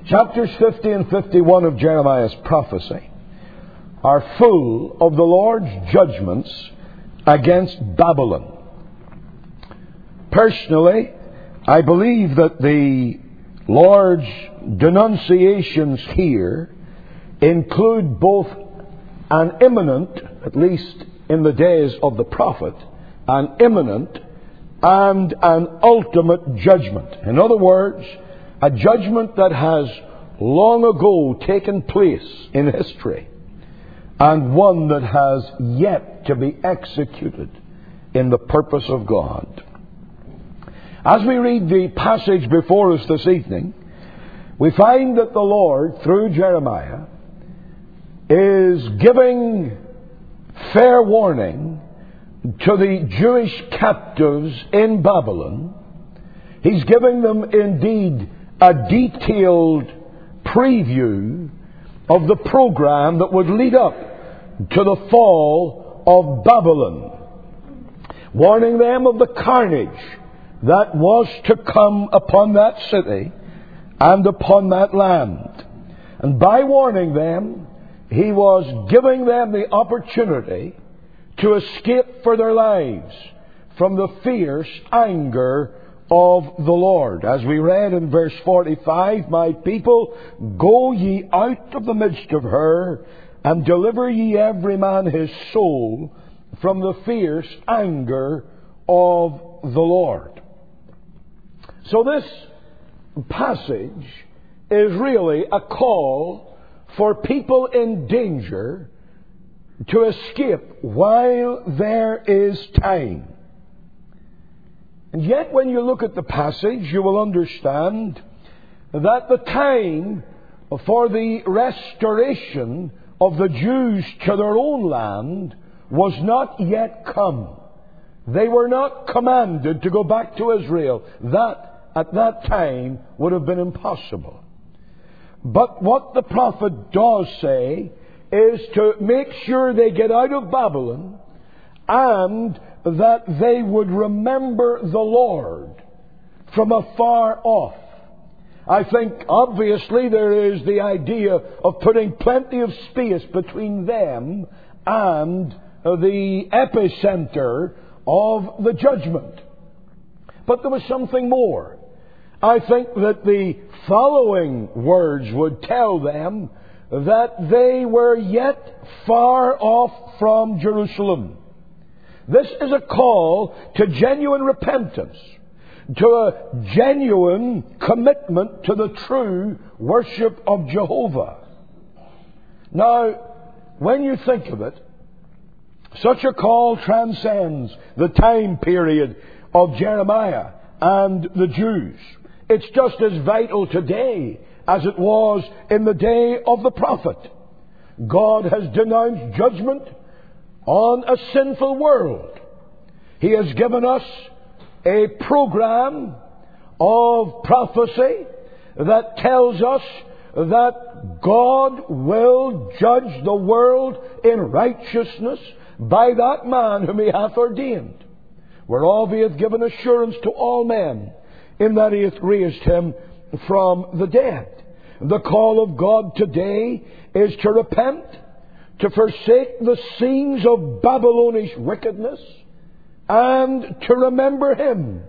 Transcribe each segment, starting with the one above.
Chapters 50 and 51 of Jeremiah's prophecy are full of the Lord's judgments against Babylon. Personally, I believe that the Lord's denunciations here include both an imminent, at least in the days of the prophet, an imminent and an ultimate judgment. In other words, a judgment that has long ago taken place in history and one that has yet to be executed in the purpose of God. As we read the passage before us this evening, we find that the Lord, through Jeremiah, is giving fair warning to the Jewish captives in Babylon. He's giving them indeed a detailed preview of the program that would lead up to the fall of Babylon, warning them of the carnage that was to come upon that city and upon that land. And by warning them, he was giving them the opportunity to escape for their lives from the fierce anger of the Lord. As we read in verse 45, "My people, go ye out of the midst of her, and deliver ye every man his soul from the fierce anger of the Lord." So this passage is really a call for people in danger to escape while there is time. And yet when you look at the passage, you will understand that the time for the restoration of the Jews to their own land was not yet come. They were not commanded to go back to Israel. That, at that time, would have been impossible. But what the prophet does say is to make sure they get out of Babylon and that they would remember the Lord from afar off. I think obviously there is the idea of putting plenty of space between them and the epicenter of the judgment. But there was something more. I think that the following words would tell them that they were yet far off from Jerusalem. This is a call to genuine repentance, to a genuine commitment to the true worship of Jehovah. Now, when you think of it, such a call transcends the time period of Jeremiah and the Jews. It's just as vital today as it was in the day of the prophet. God has denounced judgment on a sinful world. He has given us a program of prophecy that tells us that God will judge the world in righteousness by that man whom He hath ordained, whereof He hath given assurance to all men, in that He hath raised Him from the dead. The call of God today is to repent, to forsake the scenes of Babylonish wickedness, and to remember Him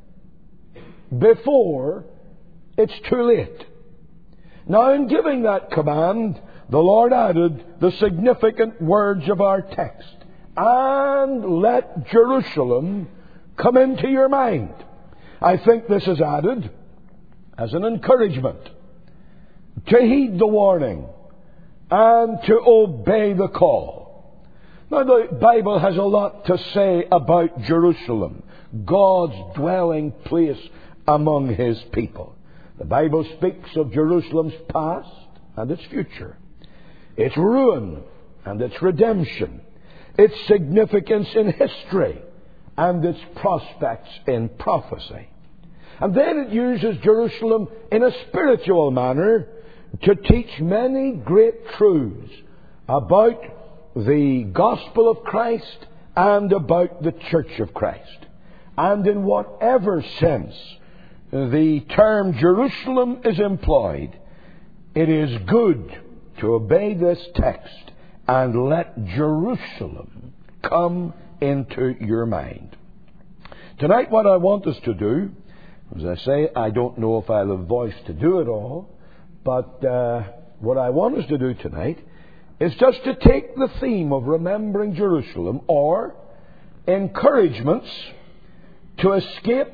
before it's too late. Now, in giving that command, the Lord added the significant words of our text. And let Jerusalem come into your mind. I think this is added as an encouragement to heed the warning and to obey the call. Now, the Bible has a lot to say about Jerusalem, God's dwelling place among His people. The Bible speaks of Jerusalem's past and its future, its ruin and its redemption, its significance in history and its prospects in prophecy. And then it uses Jerusalem in a spiritual manner to teach many great truths about the gospel of Christ and about the church of Christ. And in whatever sense the term Jerusalem is employed, it is good to obey this text and let Jerusalem come into your mind. Tonight, what I want us to do, as I say, I don't know if I'll have voice to do it all, but what I want us to do tonight is just to take the theme of remembering Jerusalem, or encouragements to escape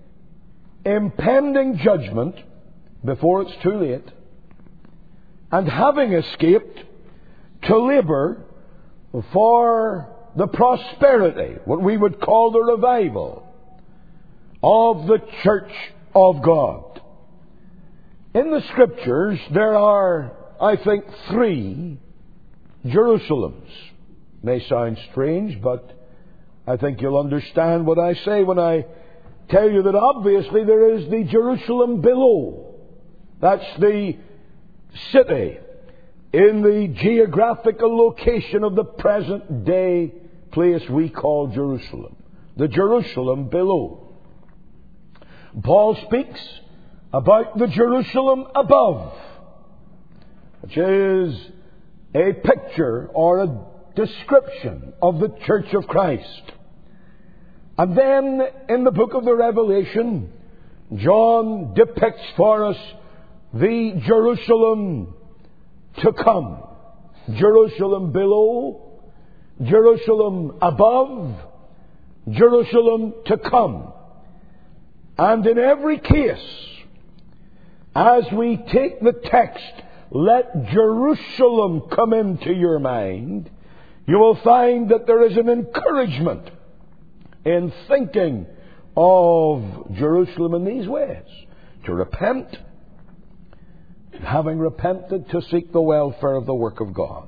impending judgment before it's too late, and having escaped, to labour for the prosperity, what we would call the revival, of the Church of God. In the Scriptures, there are, I think, 3 Jerusalems. May sound strange, but I think you'll understand what I say when I tell you that obviously there is the Jerusalem below. That's the city in the geographical location of the present day place we call Jerusalem. The Jerusalem below. Paul speaks about the Jerusalem above, which is a picture or a description of the Church of Christ. And then in the book of the Revelation, John depicts for us the Jerusalem to come. Jerusalem below, Jerusalem above, Jerusalem to come. And in every case, as we take the text, let Jerusalem come into your mind, you will find that there is an encouragement in thinking of Jerusalem in these ways. To repent, having repented, to seek the welfare of the work of God.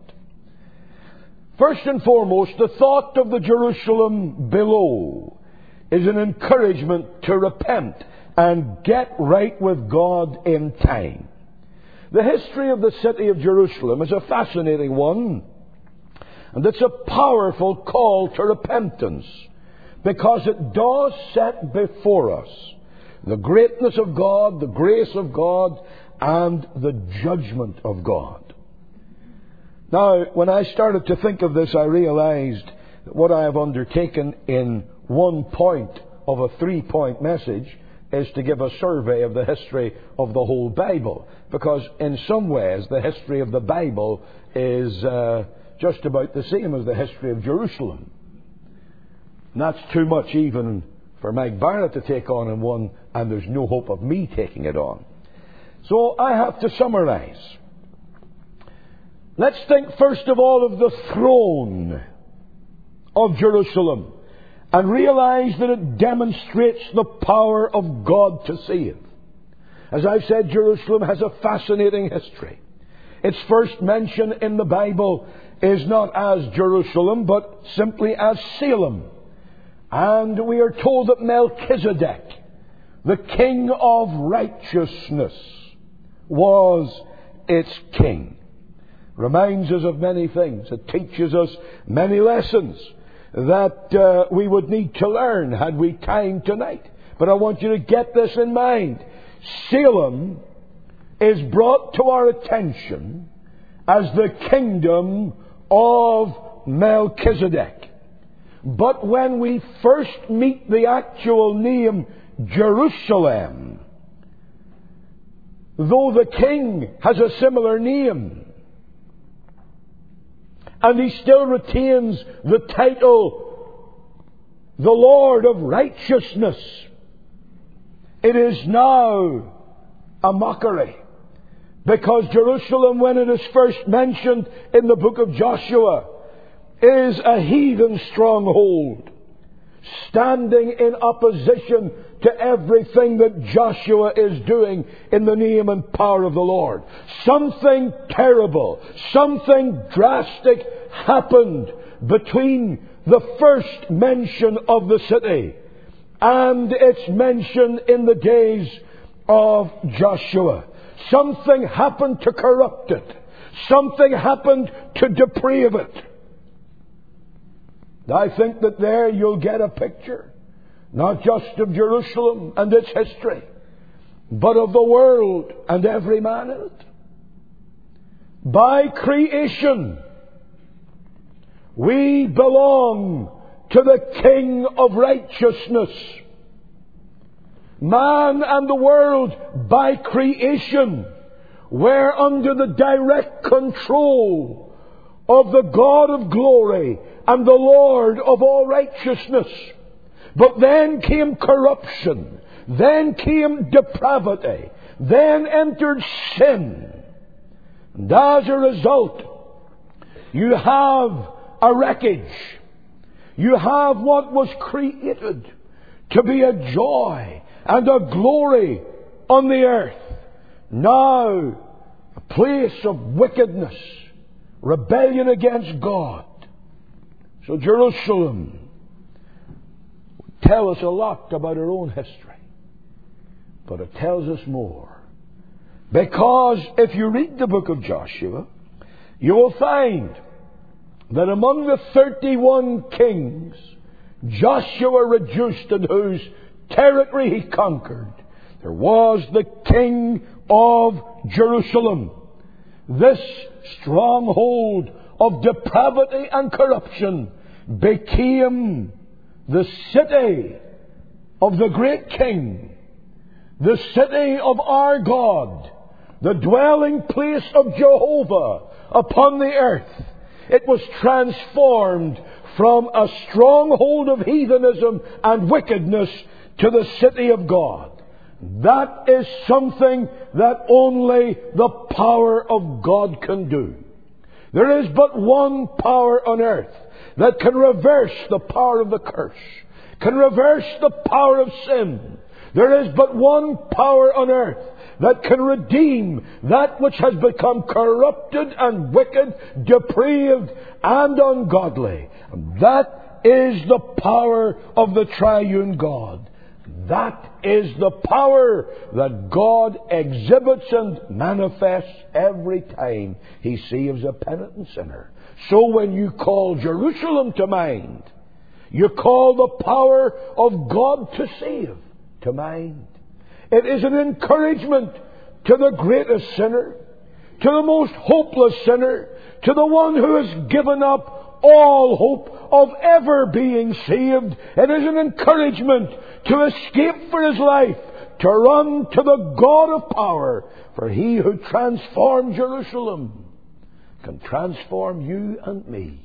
First and foremost, the thought of the Jerusalem below is an encouragement to repent and get right with God in time. The history of the city of Jerusalem is a fascinating one, and it's a powerful call to repentance, because it does set before us the greatness of God, the grace of God, and the judgment of God. Now, when I started to think of this, I realized that what I have undertaken in one point of a 3-point message is to give a survey of the history of the whole Bible. Because in some ways, the history of the Bible is just about the same as the history of Jerusalem. And that's too much even for Mike Barrett to take on in one, and there's no hope of me taking it on. So I have to summarize. Let's think first of all of the throne of Jerusalem, and realize that it demonstrates the power of God to save. As I've said, Jerusalem has a fascinating history. Its first mention in the Bible is not as Jerusalem, but simply as Salem. And we are told that Melchizedek, the king of righteousness, was its king. Reminds us of many things. It teaches us many lessons that we would need to learn had we time tonight. But I want you to get this in mind. Salem is brought to our attention as the kingdom of Melchizedek. But when we first meet the actual name Jerusalem, though the king has a similar name, and he still retains the title, the Lord of Righteousness, it is now a mockery. Because Jerusalem, when it is first mentioned in the book of Joshua, is a heathen stronghold, standing in opposition to everything that Joshua is doing in the name and power of the Lord. Something terrible, something drastic happened between the first mention of the city and its mention in the days of Joshua. Something happened to corrupt it. Something happened to deprave it. I think that there you'll get a picture, not just of Jerusalem and its history, but of the world and every man in it. by creation, we belong to the King of righteousness. Man and the world by creation were under the direct control of the God of glory and the Lord of all righteousness. But then came corruption, then came depravity, then entered sin. And as a result, you have a wreckage. You have what was created to be a joy and a glory on the earth. Now, a place of wickedness, rebellion against God. So Jerusalem would tell us a lot about our own history. But it tells us more. Because if you read the book of Joshua, you will find that among the 31 kings Joshua reduced and whose territory he conquered, there was the king of Jerusalem. This stronghold of depravity and corruption became the city of the great king, the city of our God, the dwelling place of Jehovah upon the earth. It was transformed from a stronghold of heathenism and wickedness to the city of God. That is something that only the power of God can do. There is but one power on earth that can reverse the power of the curse, can reverse the power of sin. There is but one power on earth that can redeem that which has become corrupted and wicked, depraved and ungodly. And that is the power of the triune God. That is the power that God exhibits and manifests every time He saves a penitent sinner. So when you call Jerusalem to mind, you call the power of God to save to mind. It is an encouragement to the greatest sinner, to the most hopeless sinner, to the one who has given up all hope of ever being saved. It is an encouragement to escape for his life, to run to the God of power. For He who transformed Jerusalem can transform you and me.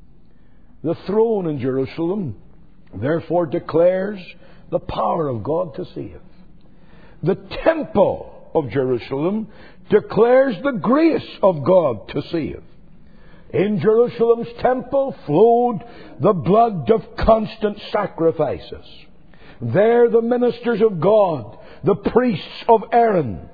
The throne in Jerusalem therefore declares the power of God to save. The temple of Jerusalem declares the grace of God to save. In Jerusalem's temple flowed the blood of constant sacrifices. There the ministers of God, the priests of Aaron,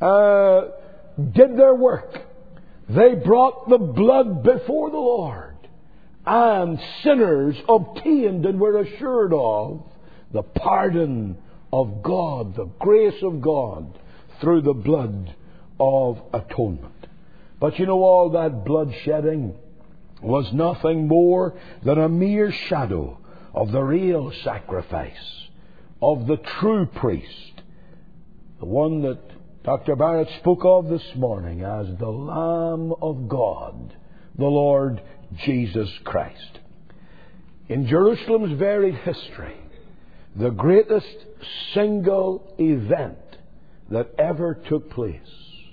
did their work. They brought the blood before the Lord, and sinners obtained and were assured of the pardon of God, the grace of God, through the blood of atonement. But you know, all that blood shedding was nothing more than a mere shadow of the real sacrifice of the true priest, the one that Dr. Barrett spoke of this morning as the Lamb of God, the Lord Jesus Christ. In Jerusalem's varied history, the greatest single event that ever took place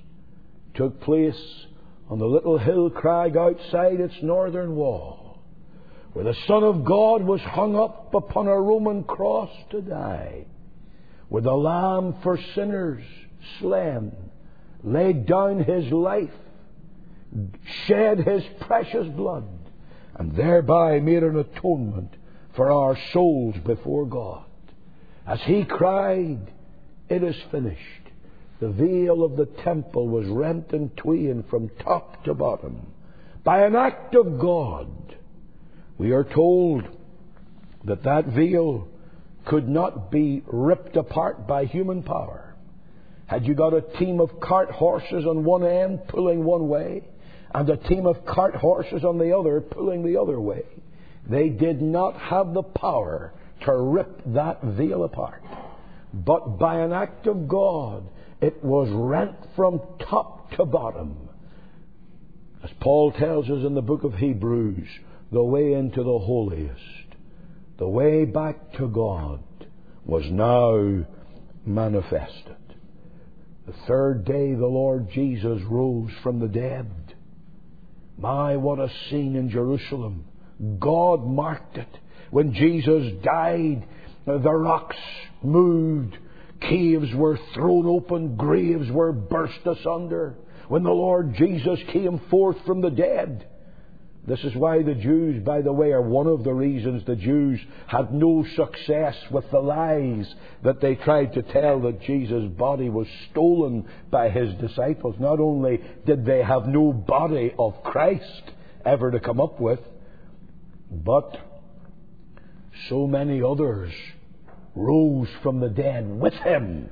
on the little hill crag outside its northern wall, where the Son of God was hung up upon a Roman cross to die, where the Lamb for sinners slain laid down His life, shed His precious blood, and thereby made an atonement for our souls before God. As He cried, "It is finished," the veil of the temple was rent in twain from top to bottom by an act of God. We are told that that veil could not be ripped apart by human power. Had you got a team of cart horses on one end pulling one way, and a team of cart horses on the other pulling the other way, they did not have the power to rip that veil apart. But by an act of God, it was rent from top to bottom. As Paul tells us in the book of Hebrews, the way into the holiest, the way back to God, was now manifested. The third day the Lord Jesus rose from the dead. My, what a scene in Jerusalem. God marked it. When Jesus died, the rocks moved, caves were thrown open, graves were burst asunder. When the Lord Jesus came forth from the dead. This is why the Jews, by the way, are one of the reasons the Jews had no success with the lies that they tried to tell that Jesus' body was stolen by His disciples. Not only did they have no body of Christ ever to come up with, but so many others rose from the dead with Him.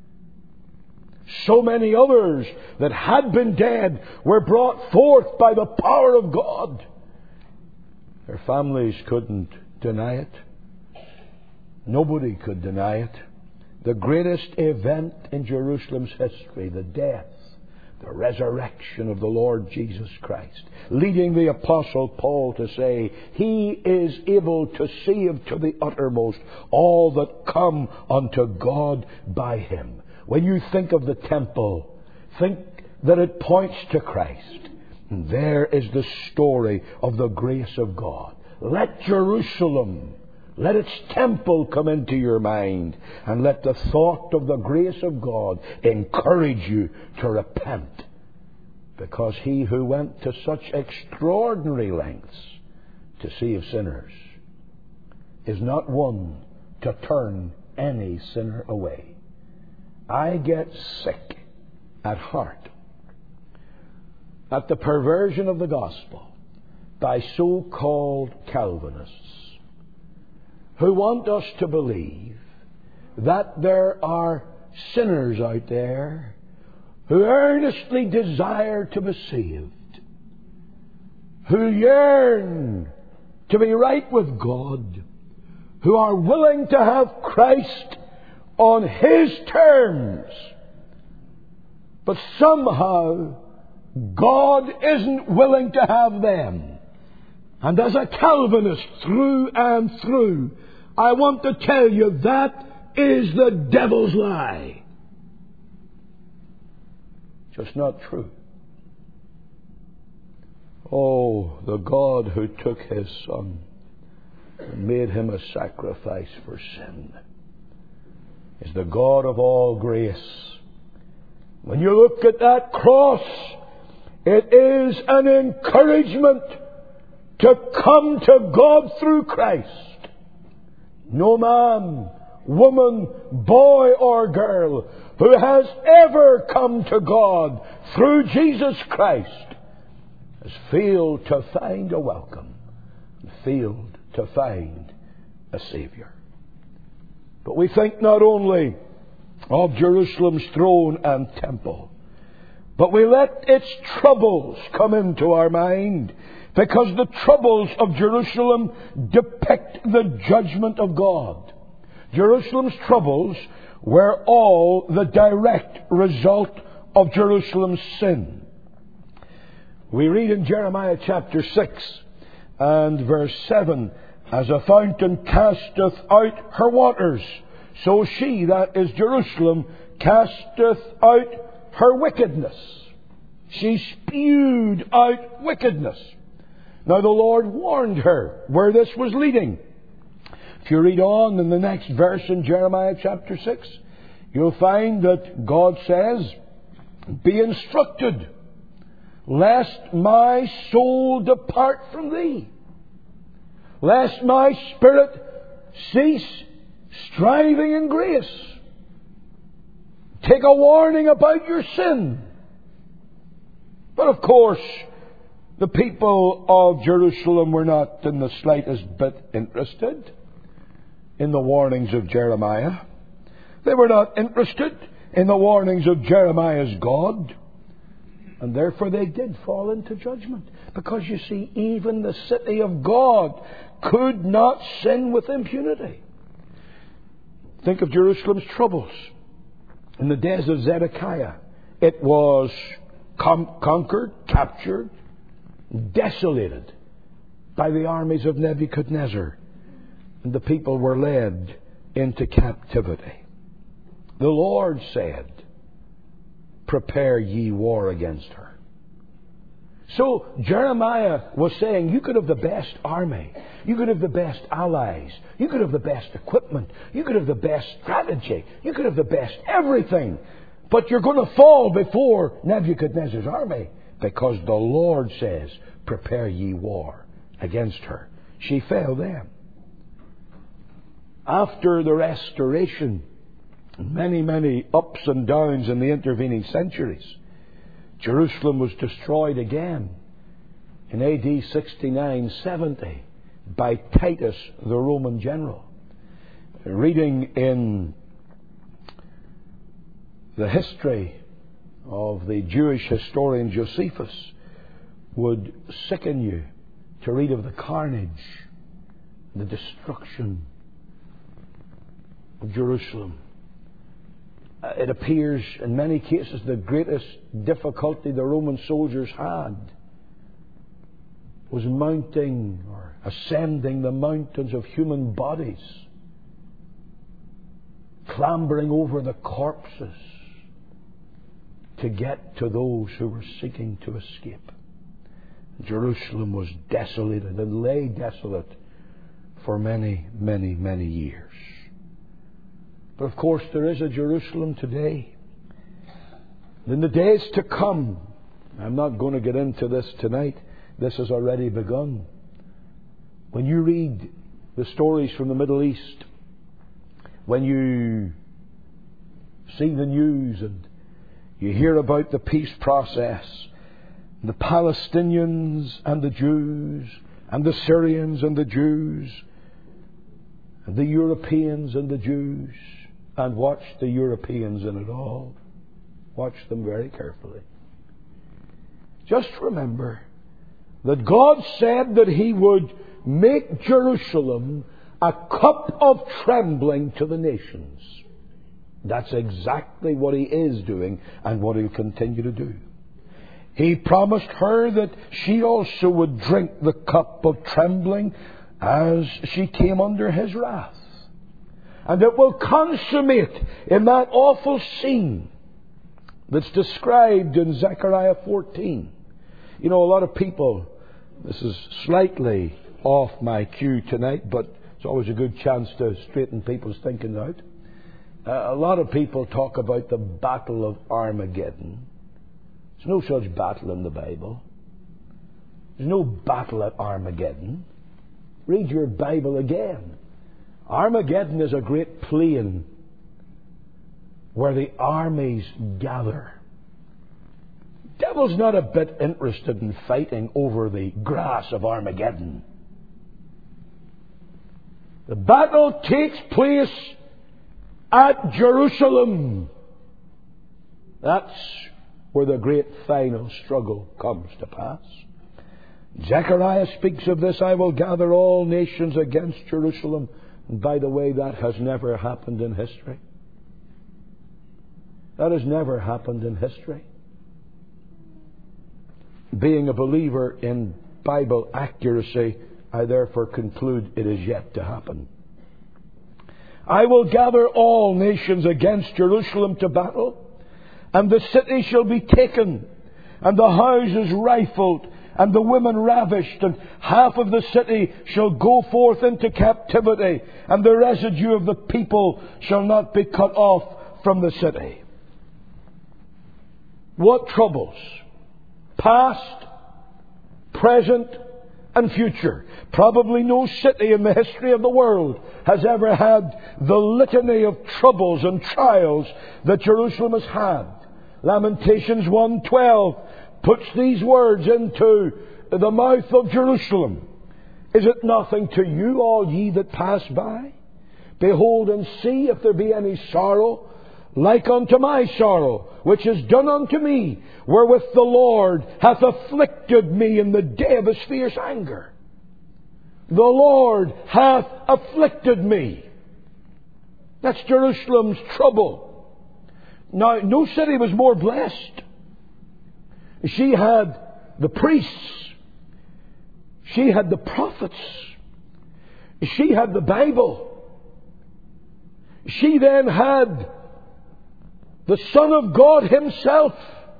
So many others that had been dead were brought forth by the power of God. Their families couldn't deny it. Nobody could deny it. The greatest event in Jerusalem's history, the death, the resurrection of the Lord Jesus Christ, leading the Apostle Paul to say, He is able to save to the uttermost all that come unto God by Him. When you think of the temple, think that it points to Christ. And there is the story of the grace of God. Let Jerusalem, let its temple come into your mind, and let the thought of the grace of God encourage you to repent. Because He who went to such extraordinary lengths to save sinners is not one to turn any sinner away. I get sick at heart at the perversion of the gospel by so-called Calvinists who want us to believe that there are sinners out there who earnestly desire to be saved, who yearn to be right with God, who are willing to have Christ on His terms. But somehow God isn't willing to have them. And as a Calvinist through and through, I want to tell you that is the devil's lie. Just not true. Oh, the God who took His Son and made Him a sacrifice for sin is the God of all grace. When you look at that cross, it is an encouragement to come to God through Christ. No man, woman, boy or girl who has ever come to God through Jesus Christ has failed to find a welcome, failed to find a Savior. But we think not only of Jerusalem's throne and temple, but we let its troubles come into our mind, because the troubles of Jerusalem depict the judgment of God. Jerusalem's troubles were all the direct result of Jerusalem's sin. We read in Jeremiah chapter 6 and verse 7, As a fountain casteth out her waters, so she, that is Jerusalem, casteth out her wickedness. She spewed out wickedness. Now the Lord warned her where this was leading. If you read on in the next verse in Jeremiah chapter 6, you'll find that God says, Be instructed, lest my soul depart from thee, lest my spirit cease striving in grace. Take a warning about your sin. But of course, the people of Jerusalem were not in the slightest bit interested in the warnings of Jeremiah. They were not interested in the warnings of Jeremiah's God. And therefore they did fall into judgment. Because you see, even the city of God could not sin with impunity. Think of Jerusalem's troubles. In the days of Zedekiah, it was conquered, captured, desolated by the armies of Nebuchadnezzar, and the people were led into captivity. The Lord said, "Prepare ye war against her." So Jeremiah was saying, you could have the best army, you could have the best allies, you could have the best equipment, you could have the best strategy, you could have the best everything, but you're going to fall before Nebuchadnezzar's army, because the Lord says, "Prepare ye war against her." She fell then. After the restoration, many ups and downs in the intervening centuries, Jerusalem was destroyed again in AD 69-70 by Titus, the Roman general. Reading in the history of the Jewish historian Josephus would sicken you to read of the carnage, the destruction of Jerusalem. It appears in many cases the greatest difficulty the Roman soldiers had was mounting or ascending the mountains of human bodies, clambering over the corpses to get to those who were seeking to escape. Jerusalem was desolated and lay desolate for many years. But of course there is a Jerusalem today. In the days to come, I'm not going to get into this tonight, this has already begun. When you read the stories from the Middle East, when you see the news and you hear about the peace process, the Palestinians and the Jews, and the Syrians and the Jews, and the Europeans and the Jews, and watch the Europeans in it all. Watch them very carefully. Just remember that God said that He would make Jerusalem a cup of trembling to the nations. That's exactly what He is doing and what He'll continue to do. He promised her that she also would drink the cup of trembling as she came under His wrath. And it will consummate in that awful scene that's described in Zechariah 14. You know, a lot of people, this is slightly off my cue tonight, but it's always a good chance to straighten people's thinking out. A lot of people talk about the Battle of Armageddon. There's no such battle in the Bible. There's no battle at Armageddon. Read your Bible again. Armageddon is a great plain where the armies gather. The devil's not a bit interested in fighting over the grass of Armageddon. The battle takes place at Jerusalem. That's where the great final struggle comes to pass. Zechariah speaks of this, "I will gather all nations against Jerusalem." And by the way, that has never happened in history. That has never happened in history. Being a believer in Bible accuracy, I therefore conclude it is yet to happen. "I will gather all nations against Jerusalem to battle, and the city shall be taken, and the houses rifled, and the women ravished, and half of the city shall go forth into captivity, and the residue of the people shall not be cut off from the city." What troubles? Past, present, and future. Probably no city in the history of the world has ever had the litany of troubles and trials that Jerusalem has had. Lamentations 1:12 puts these words into the mouth of Jerusalem. "Is it nothing to you, all ye that pass by? Behold and see if there be any sorrow, like unto my sorrow, which is done unto me, wherewith the Lord hath afflicted me in the day of His fierce anger." The Lord hath afflicted me. That's Jerusalem's trouble. Now, no city was more blessed. She had the priests She had the prophets. She had the Bible. She then had the Son of God Himself.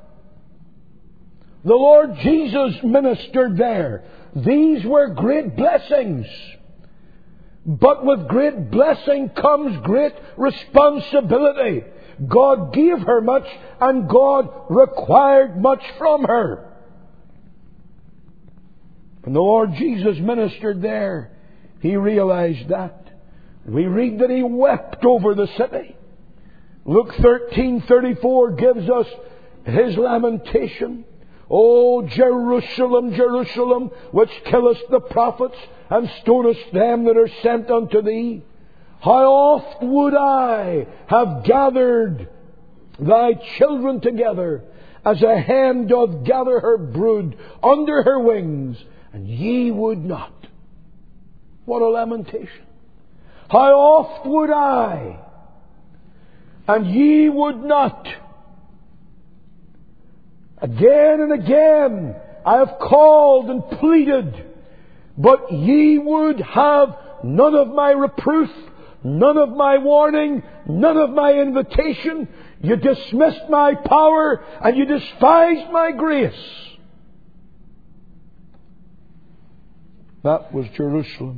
The Lord Jesus ministered there. These were great blessings. But with great blessing comes great responsibility. God gave her much, and God required much from her. When the Lord Jesus ministered there, He realized that. We read that He wept over the city. Luke 13:34 gives us His lamentation. O Jerusalem, Jerusalem, which killest the prophets and stonest them that are sent unto thee. How oft would I have gathered thy children together, as a hen doth gather her brood under her wings, and ye would not. What a lamentation. How oft would I, and ye would not. Again and again I have called and pleaded, but ye would have none of my reproof, none of my warning, none of my invitation. You dismissed my power and you despised my grace. That was Jerusalem.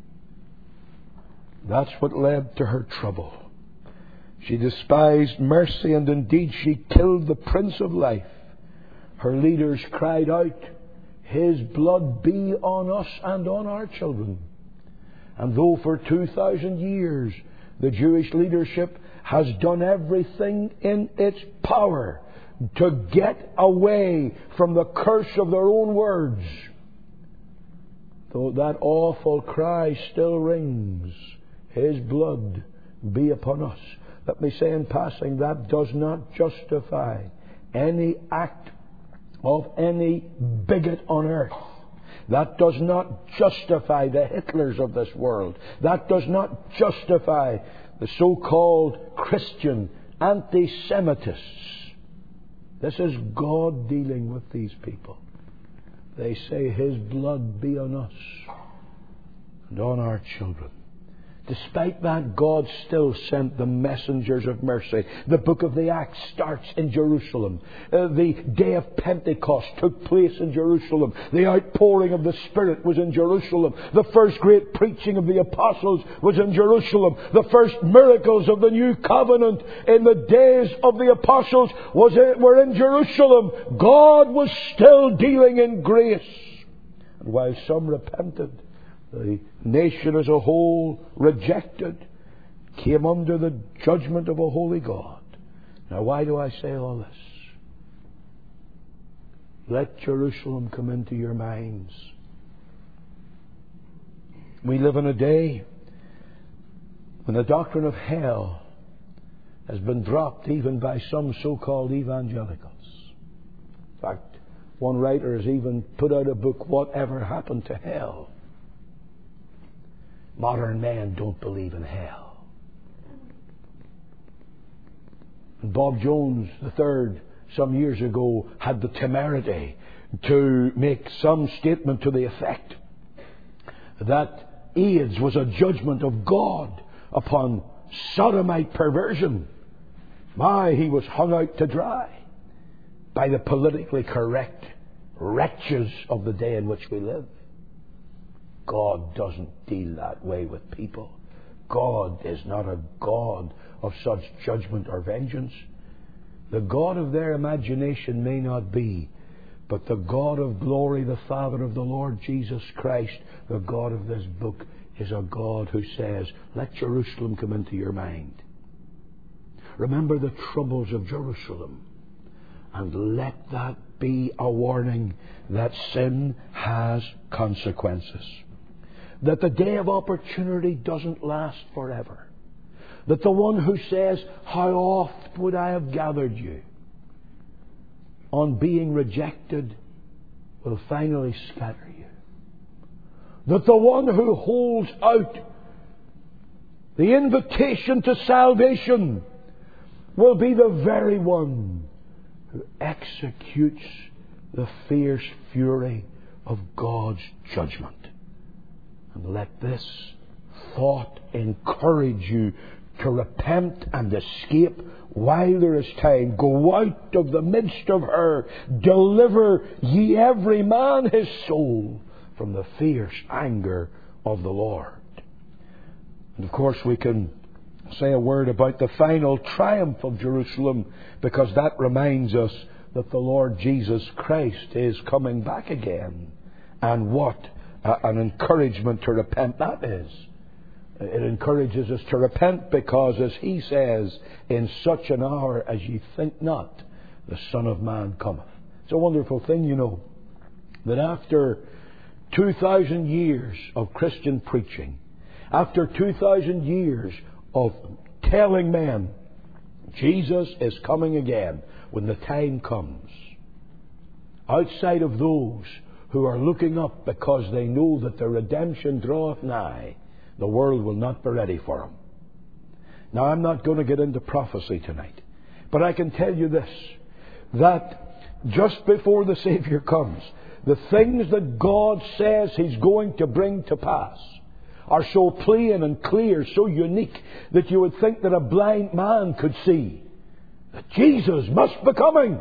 That's what led to her trouble. She despised mercy, and indeed she killed the Prince of Life. Her leaders cried out, His blood be on us and on our children. And though for 2,000 years the Jewish leadership has done everything in its power to get away from the curse of their own words, though that awful cry still rings, His blood be upon us. Let me say in passing, that does not justify any act of any bigot on earth. That does not justify the Hitlers of this world. That does not justify the so-called Christian anti-Semitists. This is God dealing with these people. They say, His blood be on us and on our children. Despite that, God still sent the messengers of mercy. The book of the Acts starts in Jerusalem. The day of Pentecost took place in Jerusalem. The outpouring of the Spirit was in Jerusalem. The first great preaching of the apostles was in Jerusalem. The first miracles of the new covenant in the days of the apostles were in Jerusalem. God was still dealing in grace. And while some repented, the nation as a whole rejected, came under the judgment of a holy God. Now, why do I say all this? Let Jerusalem come into your minds. We live in a day when the doctrine of hell has been dropped even by some so-called evangelicals. In fact, one writer has even put out a book, Whatever Happened to Hell? Modern men don't believe in hell. And Bob Jones III, some years ago, had the temerity to make some statement to the effect that AIDS was a judgment of God upon sodomite perversion. My, he was hung out to dry by the politically correct wretches of the day in which we live. God doesn't deal that way with people. God is not a God of such judgment or vengeance. The God of their imagination may not be, but the God of glory, the Father of the Lord Jesus Christ, the God of this book, is a God who says, let Jerusalem come into your mind. Remember the troubles of Jerusalem, and let that be a warning that sin has consequences. That the day of opportunity doesn't last forever. That the one who says, how oft would I have gathered you, on being rejected, will finally scatter you. That the one who holds out the invitation to salvation will be the very one who executes the fierce fury of God's judgment. And let this thought encourage you to repent and escape while there is time. Go out of the midst of her. Deliver ye every man his soul from the fierce anger of the Lord. And of course we can say a word about the final triumph of Jerusalem, because that reminds us that the Lord Jesus Christ is coming back again. And what an encouragement to repent that is. It encourages us to repent because, as he says, in such an hour as ye think not, the Son of Man cometh. It's a wonderful thing, you know, that after 2,000 years of Christian preaching, after 2,000 years of telling men Jesus is coming again, when the time comes, outside of those who are looking up because they know that the redemption draweth nigh, the world will not be ready for him. Now, I'm not going to get into prophecy tonight, but I can tell you this, that just before the Savior comes, the things that God says He's going to bring to pass are so plain and clear, so unique, that you would think that a blind man could see that Jesus must be coming.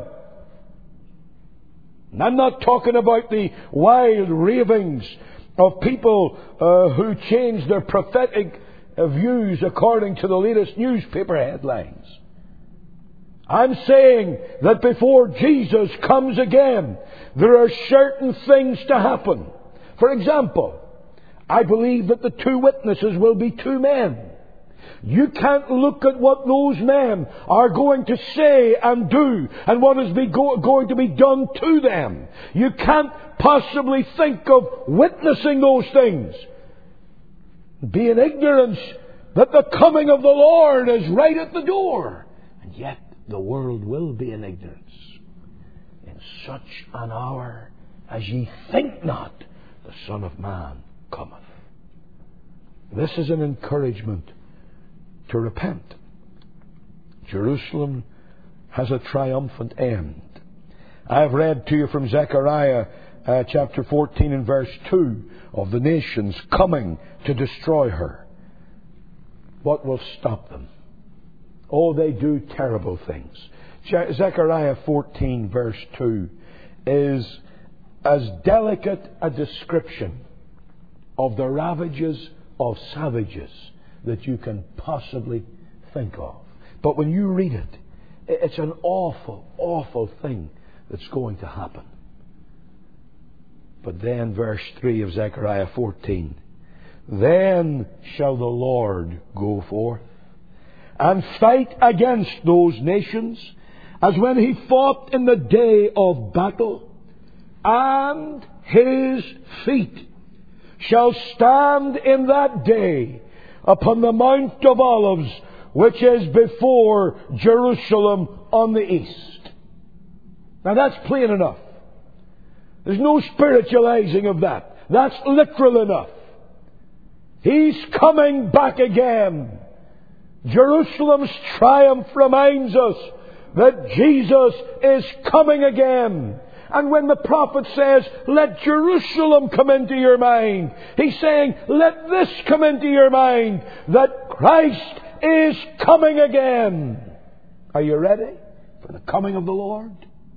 And I'm not talking about the wild ravings of people who change their prophetic views according to the latest newspaper headlines. I'm saying that before Jesus comes again, there are certain things to happen. For example, I believe that the two witnesses will be two men. You can't look at what those men are going to say and do and what is going to be done to them. You can't possibly think of witnessing those things. Be in ignorance that the coming of the Lord is right at the door. And yet the world will be in ignorance. In such an hour as ye think not, the Son of Man cometh. This is an encouragement to repent. Jerusalem has a triumphant end. I've read to you from Zechariah chapter 14 and verse 2 of the nations coming to destroy her. What will stop them? Oh, they do terrible things. Zechariah 14 verse 2 is as delicate a description of the ravages of savages that you can possibly think of. But when you read it, it's an awful, awful thing that's going to happen. But then verse 3 of Zechariah 14, then shall the Lord go forth and fight against those nations as when he fought in the day of battle, and his feet shall stand in that day upon the Mount of Olives, which is before Jerusalem on the east. Now that's plain enough. There's no spiritualizing of that. That's literal enough. He's coming back again. Jerusalem's triumph reminds us that Jesus is coming again. And when the prophet says, let Jerusalem come into your mind, he's saying, let this come into your mind, that Christ is coming again. Are you ready for the coming of the Lord?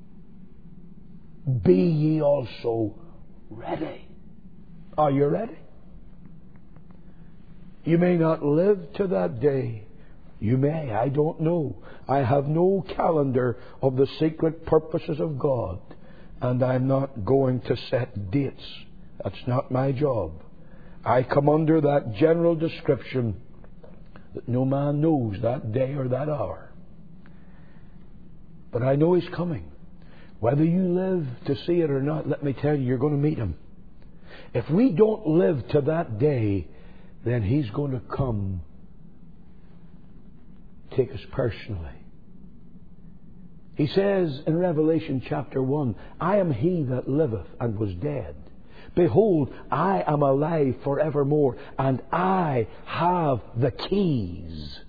Be ye also ready. Are you ready? You may not live to that day. You may, I don't know. I have no calendar of the secret purposes of God. And I'm not going to set dates. That's not my job. I come under that general description that no man knows that day or that hour. But I know He's coming. Whether you live to see it or not, let me tell you, you're going to meet Him. If we don't live to that day, then He's going to come take us personally. He says in Revelation chapter 1, I am He that liveth and was dead. Behold, I am alive forevermore, and I have the keys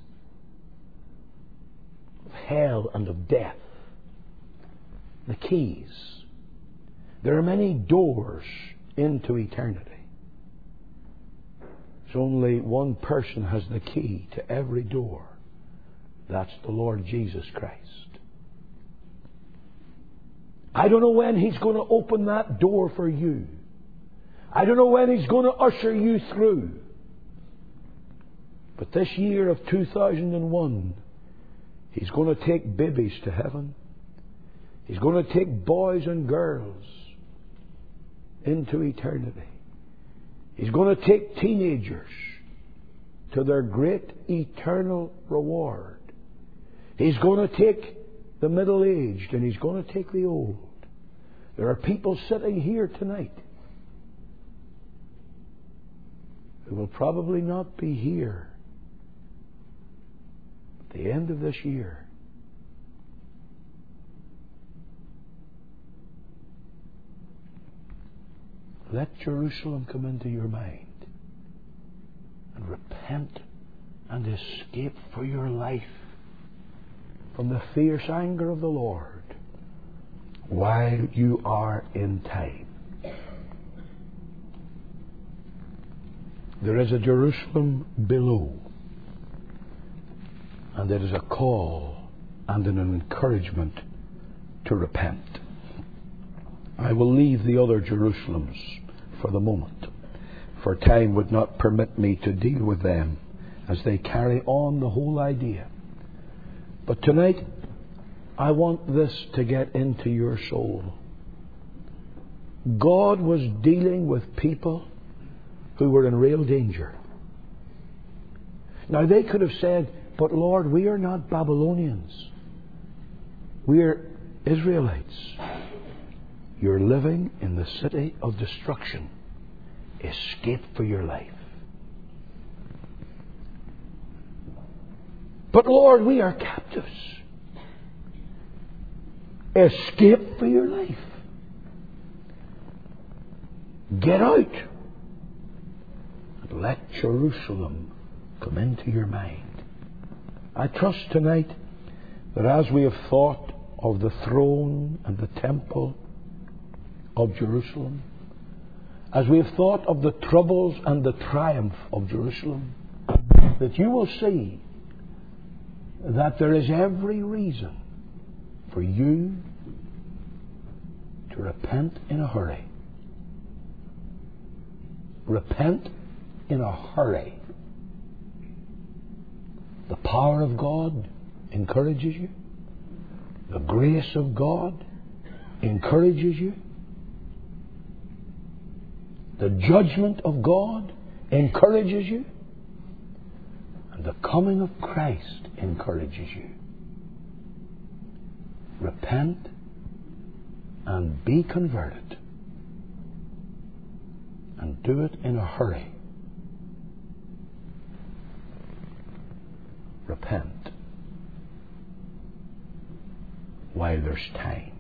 of hell and of death. The keys. There are many doors into eternity. There's only one person has the key to every door. That's the Lord Jesus Christ. I don't know when He's going to open that door for you. I don't know when He's going to usher you through. But this year of 2001, He's going to take babies to heaven. He's going to take boys and girls into eternity. He's going to take teenagers to their great eternal reward. He's going to take the middle-aged and He's going to take the old. There are people sitting here tonight who will probably not be here at the end of this year. Let Jerusalem come into your mind and repent and escape for your life from the fierce anger of the Lord while you are in time. There is a Jerusalem below, and it is a call and an encouragement to repent. I will leave the other Jerusalems for the moment, for time would not permit me to deal with them as they carry on the whole idea. But tonight, I want this to get into your soul. God was dealing with people who were in real danger. Now, they could have said, but Lord, we are not Babylonians. We are Israelites. You're living in the city of destruction. Escape for your life. But Lord, we are captives. Escape for your life. Get out. And let Jerusalem come into your mind. I trust tonight that as we have thought of the throne and the temple of Jerusalem, as we have thought of the troubles and the triumph of Jerusalem, that you will see that there is every reason for you to repent in a hurry. Repent in a hurry. The power of God encourages you. The grace of God encourages you. The judgment of God encourages you. And the coming of Christ encourages you. Repent and be converted. And do it in a hurry. Repent while there's time.